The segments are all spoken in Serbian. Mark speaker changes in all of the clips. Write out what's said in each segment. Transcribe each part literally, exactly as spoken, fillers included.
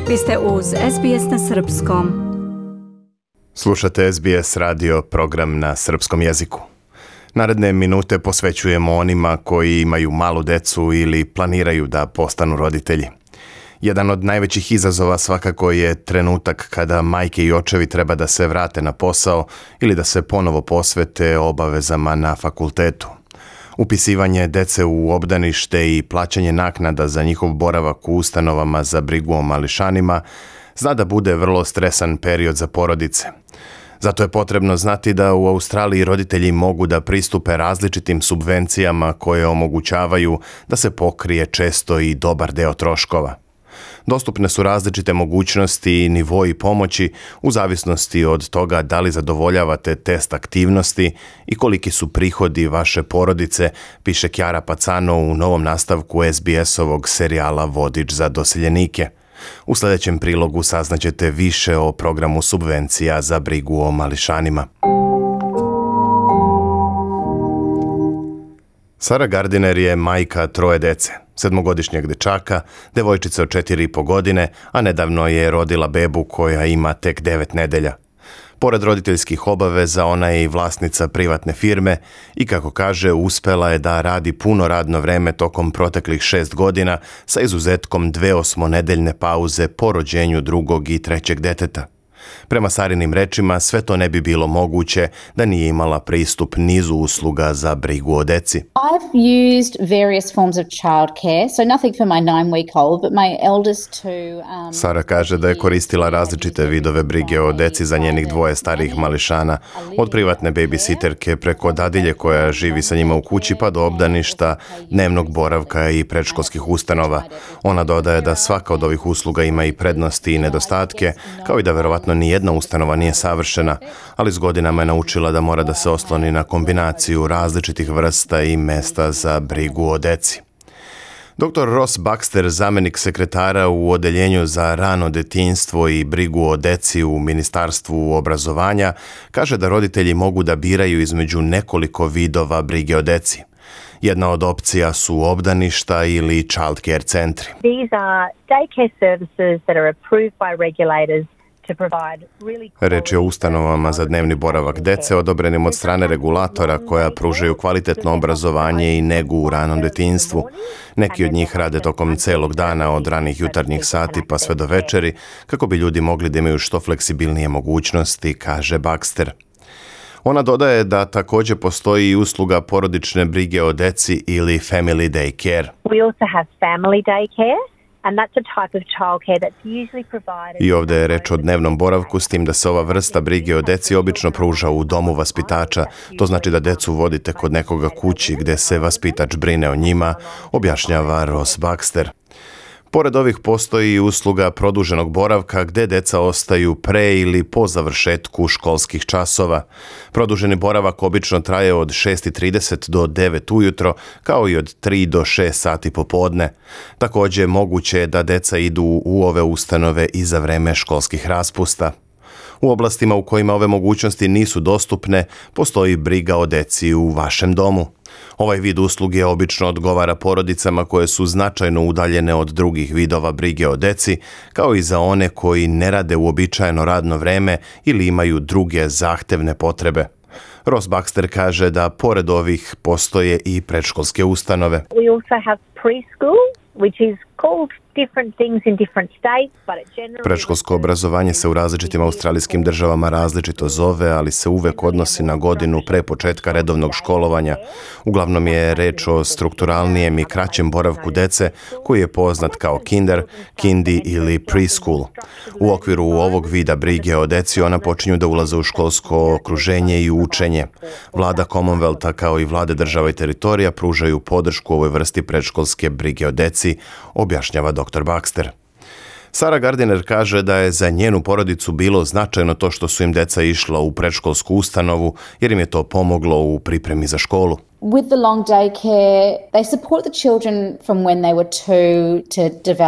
Speaker 1: Vi ste uz S B S na srpskom.
Speaker 2: Slušate S B S radio, program na srpskom jeziku. Naredne minute posvećujemo onima koji imaju malu decu ili planiraju da postanu roditelji. Jedan od najvećih izazova svakako je trenutak kada majke i očevi treba da se vrate na posao ili da se ponovo posvete obavezama na fakultetu. Upisivanje dece u obdanište i plaćanje naknada za njihov boravak u ustanovama za brigu o mališanima zna da bude vrlo stresan period za porodice. Zato je potrebno znati da u Australiji roditelji mogu da pristupe različitim subvencijama koje omogućavaju da se pokrije često i dobar deo troškova. Dostupne su različite mogućnosti i nivoi pomoći u zavisnosti od toga da li zadovoljavate test aktivnosti i koliki su prihodi vaše porodice, piše Chiara Pacano u novom nastavku S B S-ovog serijala Vodič za doseljenike. U sljedećem prilogu saznaćete više o programu subvencija za brigu o mališanima. Sara Gardiner je majka troje dece, sedmogodišnjeg dečaka, devojčice od četiri i po godine, a nedavno je rodila bebu koja ima tek devet nedelja. Pored roditeljskih obaveza, ona je i vlasnica privatne firme i, kako kaže, uspela je da radi puno radno vreme tokom proteklih šest godina sa izuzetkom dve osmonedeljne pauze po rođenju drugog i trećeg deteta. Prema Sarinim rečima, sve to ne bi bilo moguće da nije imala pristup nizu usluga za brigu o deci.
Speaker 3: I've used various forms of childcare, so nothing for my nine-week-old, but my eldest two... Um,
Speaker 2: Sara kaže da je koristila različite vidove brige o deci za njenih dvoje starijih mališana, od privatne babysitterke preko dadilje koja živi sa njima u kući pa do obdaništa, dnevnog boravka i predškolskih ustanova. Ona dodaje da svaka od ovih usluga ima i prednosti i nedostatke, kao i da verovatno ni jedna ustanova nije savršena, ali s godinama je naučila da mora da se osloni na kombinaciju različitih vrsta i mesta za brigu o deci. doktor Ross Baxter, zamenik sekretara u Odeljenju za rano detinjstvo i brigu o deci u Ministarstvu obrazovanja, kaže da roditelji mogu da biraju između nekoliko vidova brige o deci. Jedna od opcija su obdaništa ili childcare centri.
Speaker 4: These are daycare services that are approved by regulators.
Speaker 2: Reč je o ustanovama za dnevni boravak dece odobrenim od strane regulatora koja pružaju kvalitetno obrazovanje i negu u ranom detinjstvu. Neki od njih rade tokom celog dana od ranih jutarnjih sati pa sve do večeri kako bi ljudi mogli da imaju što fleksibilnije mogućnosti, kaže Baxter. Ona dodaje da također postoji i usluga porodične brige o deci ili family day care.
Speaker 4: We also have family day care. And that's a type of childcare that's usually provided.
Speaker 2: I ovdje je reč o dnevnom boravku, s tim da se ova vrsta brige o deci obično pruža u domu vaspitača. To znači da decu vodite kod nekoga kući gdje se vaspitač brine o njima, objašnjava Ross Baxter. Pored ovih postoji i usluga produženog boravka gdje deca ostaju pre ili po završetku školskih časova. Produženi boravak obično traje od šest i trideset do devet ujutro, kao i od tri do šest sati popodne. Također moguće je da deca idu u ove ustanove i za vreme školskih raspusta. U oblastima u kojima ove mogućnosti nisu dostupne, postoji briga o deci u vašem domu. Ovaj vid usluge obično odgovara porodicama koje su značajno udaljene od drugih vidova brige o deci, kao i za one koji ne rade uobičajeno radno vreme ili imaju druge zahtevne potrebe. Ross Baxter kaže da pored ovih postoje i predškolske ustanove.
Speaker 4: We also have preschool, which is called different things in different states, but it generally...
Speaker 2: Predškolsko obrazovanje se u različitim australijskim državama različito zove, ali se uvek odnosi na godinu pre početka redovnog školovanja. Uglavnom je reč o strukturalnijem i kraćem boravku dece koji je poznat kao kinder, kindi ili preschool. U okviru ovog vida brige o deci ona počinju da ulaze u školsko okruženje i učenje. Vlada Commonwealtha kao i vlade država i teritorija pružaju podršku ovoj vrsti predškolske brige o deci, objašnjava doktor Baxter. Sara Gardiner kaže da je za njenu porodicu bilo značajno to što su im deca išla u predškolsku ustanovu jer im je to pomoglo u pripremi za školu.
Speaker 3: With the long day care, they support the children from when they were two to develop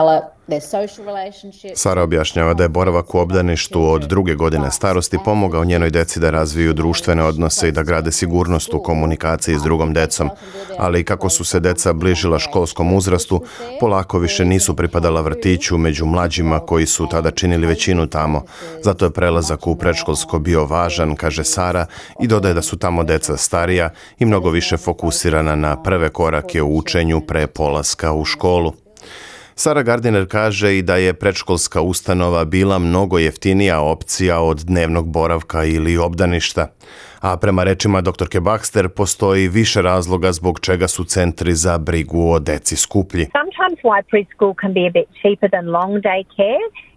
Speaker 2: Sara objašnjava da je boravak u obdaništu od druge godine starosti pomogao njenoj deci da razviju društvene odnose i da grade sigurnost u komunikaciji s drugom decom, ali kako su se deca bližila školskom uzrastu, polako više nisu pripadala vrtiću među mlađima koji su tada činili većinu tamo. Zato je prelazak u predškolsko bio važan, kaže Sara, i dodaje da su tamo deca starija i mnogo više fokusirana na prve korake u učenju pre polaska u školu. Sara Gardiner kaže i da je predškolska ustanova bila mnogo jeftinija opcija od dnevnog boravka ili obdaništa. A prema rečima doktorke Baxter postoji više razloga zbog čega su centri za brigu o deci skuplji.
Speaker 4: Sometimes why preschool can be a bit cheaper than long day care.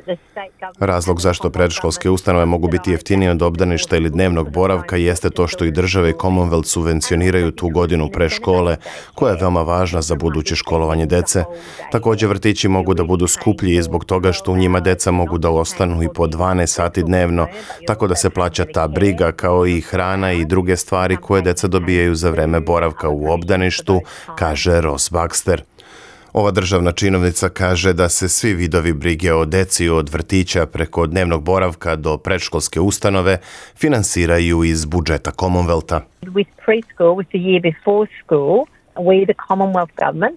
Speaker 2: Razlog zašto predškolske ustanove mogu biti jeftinije od obdaništa ili dnevnog boravka jeste to što i države i Commonwealth subvencioniraju tu godinu preškole, koja je veoma važna za buduće školovanje dece. Također vrtići mogu da budu skuplji i zbog toga što u njima deca mogu da ostanu i po dvanaest sati dnevno, tako da se plaća ta briga kao i hrana i druge stvari koje deca dobijaju za vreme boravka u obdaništu, kaže Ross Baxter. Ova državna činovnica kaže da se svi vidovi brige o deci od vrtića preko dnevnog boravka do predškolske ustanove finansiraju iz budžeta Commonwealtha.
Speaker 4: With preschool, with the year before school, we the Commonwealth government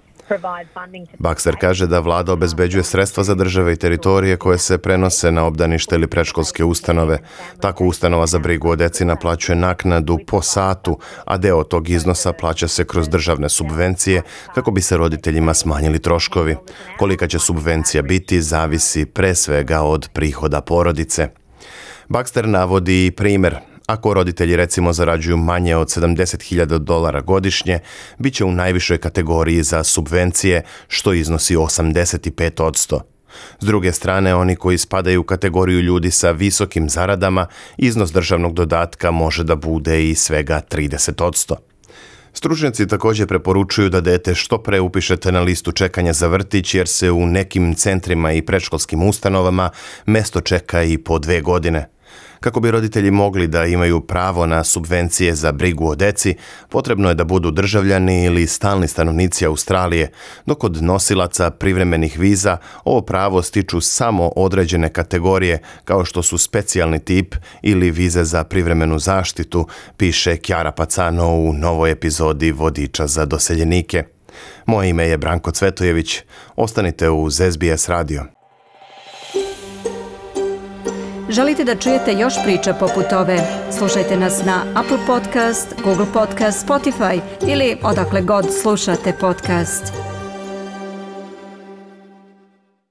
Speaker 2: Baxter kaže da vlada obezbeđuje sredstva za države i teritorije koje se prenose na obdanište ili predškolske ustanove. Tako ustanova za brigu o deci naplaćuje naknadu po satu, a deo tog iznosa plaća se kroz državne subvencije kako bi se roditeljima smanjili troškovi. Kolika će subvencija biti zavisi pre svega od prihoda porodice. Baxter navodi i primjer. Ako roditelji recimo zarađuju manje od sedamdeset hiljada dolara godišnje, bit će u najvišoj kategoriji za subvencije, što iznosi osamdeset pet posto. S druge strane, oni koji spadaju u kategoriju ljudi sa visokim zaradama, iznos državnog dodatka može da bude i svega trideset posto. Stručnjaci također preporučuju da dete što pre upišete na listu čekanja za vrtić, jer se u nekim centrima i predškolskim ustanovama mesto čeka i po dve godine. Kako bi roditelji mogli da imaju pravo na subvencije za brigu o deci, potrebno je da budu državljani ili stalni stanovnici Australije, dok od nosilaca privremenih viza ovo pravo stiču samo određene kategorije, kao što su specijalni tip ili vize za privremenu zaštitu, piše Chiara Pacano u novoj epizodi Vodiča za doseljenike. Moje ime je Branko Cvetojević. Ostanite uz S B S radio.
Speaker 1: Želite da čujete još priča poput ove? Slušajte nas na Apple Podcast, Google Podcast, Spotify ili odakle god slušate podcast.